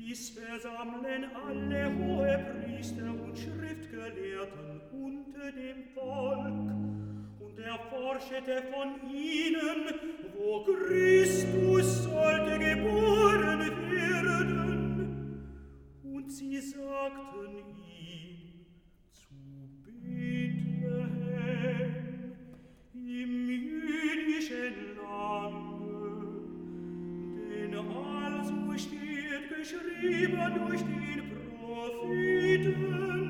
Dies versammeln alle Hohepriester und Schriftgelehrten unter dem Volk, und erforschete von ihnen, wo Christus sollte geboren werden. Und sie sagten ihm, zu Bethlehem, im jüdischen Lande, denn also steht geschrieben durch den Propheten,